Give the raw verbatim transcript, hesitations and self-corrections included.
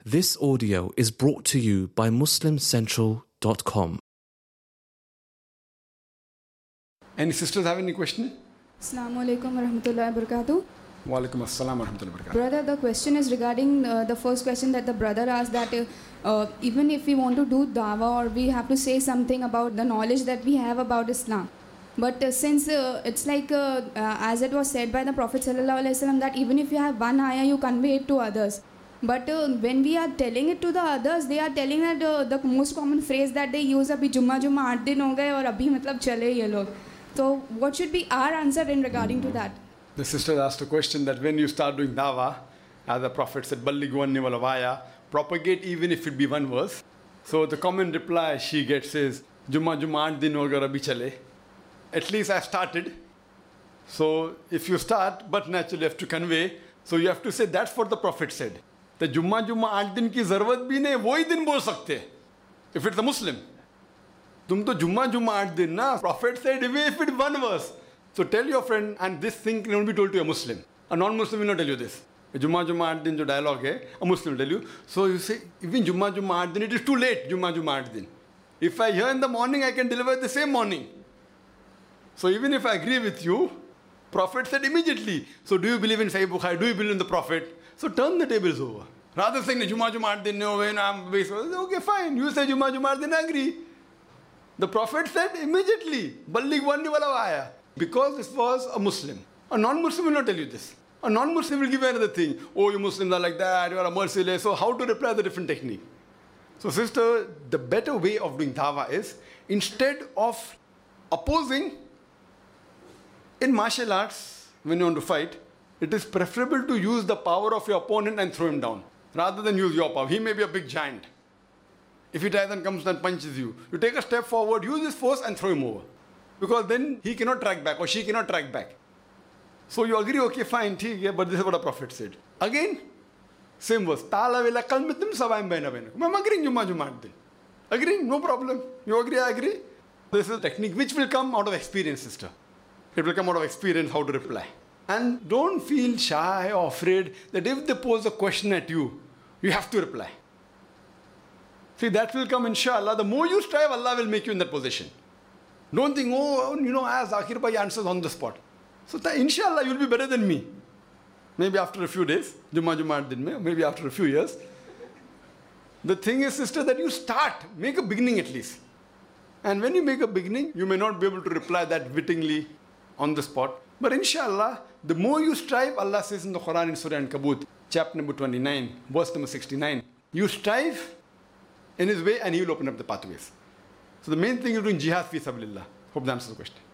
This audio is brought to you by muslim central dot com. Any sisters have any question? Assalamu alaikum warahmatullahi wabarakatuh. Wa alaikum assalam warahmatullahi wabarakatuh. Brother, the question is regarding uh, the first question that the brother asked, that uh, uh, even if we want to do dawah or we have to say something about the knowledge that we have about Islam. But uh, since uh, it's like, uh, uh, as it was said by the Prophet sallallahu alaihi wasallam, that even if you have one ayah, you convey it to others. But uh, when we are telling it to the others, they are telling that uh, the most common phrase that they use, abhi jumma jumma आठ दिन हो गए और अभी मतलब चले ये लोग. So what should be our answer in regarding to that? The sister asked a question that when you start doing dawah, as the Prophet said, Ballighu anni walau aaya, propagate even if it be one verse. So the common reply she gets is, Jumma jumma आठ दिन हो गए और अभी चले. At least I started. So if you start, but naturally you have to convey. So you have to say that's what the Prophet said. The जुम्मा जुम्मा आठ दिन की ज़रूरत भी नहीं, वही दिन बोल सकते. If it's a Muslim, तुम तो जुम्मा जुम्मा आठ दिन ना. Prophet said even if it's one verse. So tell your friend, and this thing can only be told to a Muslim. A non-Muslim will not tell you this. जुम्मा जुम्मा आठ दिन जो dialogue है, a Muslim will tell you. So you say even जुम्मा जुम्मा आठ दिन, it is too late. जुम्मा जुम्मा आठ दिन. If I hear in the morning, I can deliver the same morning. So even if I agree with you, Prophet said immediately. So do you believe in Sahih Bukhari? Do you believe in the Prophet? So turn the tables over. Rather than saying, Jumma Jumma din no way, I'm based. Okay, fine. You say Jumma Jumma din, I agree. The Prophet said immediately, Ballighu anni walau aaya. Because this was a Muslim. A non-Muslim will not tell you this. A non-Muslim will give you another thing. Oh, you Muslims are like that, you are a merciless. So how to reply the different technique? So sister, the better way of doing dawah is, instead of opposing, in martial arts, when you want to fight, it is preferable to use the power of your opponent and throw him down, rather than use your power. He may be a big giant. If he tries and comes and punches you, you take a step forward, use his force and throw him over. Because then he cannot track back or she cannot track back. So you agree, okay, fine, but this is what the Prophet said. Again, same verse. I'm agreeing, Jumma Jumma. Agreeing, no problem. You agree, I agree. This is a technique which will come out of experience, sister. It will come out of experience how to reply. And don't feel shy or afraid that if they pose a question at you, you have to reply. See, that will come, inshallah. The more you strive, Allah will make you in that position. Don't think, oh, you know, as Zakir Bhai answers on the spot. So, inshallah, you'll be better than me. Maybe after a few days, Jumma Jumma din mein, maybe after a few years. The thing is, sister, that you start, make a beginning at least. And when you make a beginning, you may not be able to reply that wittingly on the spot. But inshallah, the more you strive, Allah says in the Quran in Surah An-Kabut, chapter number twenty-nine, verse number sixty-nine, you strive in His way and He will open up the pathways. So the main thing is doing jihad fi sabilillah. Hope that answers the question.